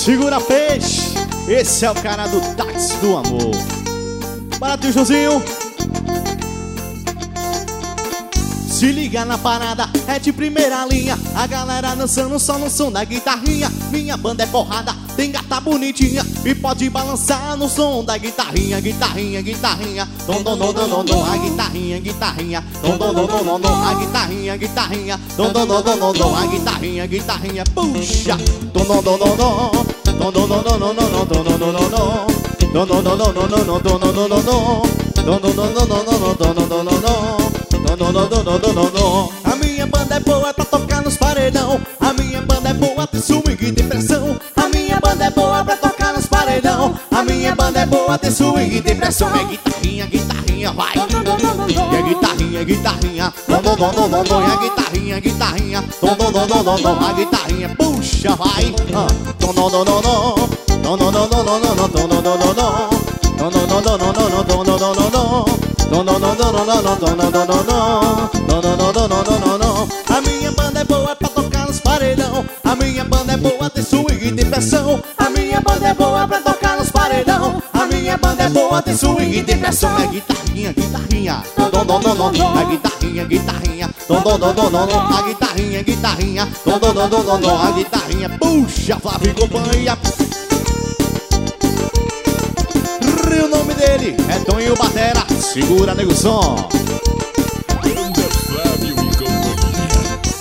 Segura peixe. Esse é o cara do táxi do amor. Baratinho, Joãozinho. Se liga na parada, é de primeira linha. A galera dançando só no som da guitarrinha. Minha banda é porrada, tem gata bonitinha e pode balançar no som da guitarrinha. Guitarrinha, guitarrinha, dom dom dom dom dom dom. A guitarrinha, guitarrinha, dom dom dom dom dom dom. A guitarrinha, guitarrinha, dom dom dom dom dom dom. A guitarrinha, guitarrinha, puxa, dom dom dom dom dom, dom dom dom dom dom dom dom dom dom dom. Dom dom dom dom dom dom dom dom dom dom dom. Dom dom dom dom dom dom dom dom dom dom. A minha banda é boa pra tocar nos paredão. A minha banda é boa, tem swing e tem pressão. A minha banda é boa pra tocar nos paredão. A minha banda é boa, tem swing e tem pressão. É guitarrinha, guitarrinha, vai. É guitarrinha, guitarrinha, dom dom dom dom dom dom. É guitarrinha, guitarrinha, dom dom dom dom dom dom. A guitarrinha, puxa, vai. Dom dom dom dom dom. Dom dom dom dom dom dom dom dom dom dom dom. Dom dom dom dom dom dom dom dom dom dom. A minha banda é boa pra tocar nos paredão. A minha banda é boa, tem swing e tem pressão. A minha banda é boa pra tocar nos paredão. A minha banda é boa, tem swing e tem pressão. É guitarrinha, guitarrinha, dom dom dom dom. A guitarrinha, guitarrinha, dom dom dom dom dom. A guitarrinha, guitarrinha, dom dom dom dom dom. A guitarrinha, puxa, Flávio e companhia. O nome dele é Tonho Batera. Segura, nego som. Banda Flávio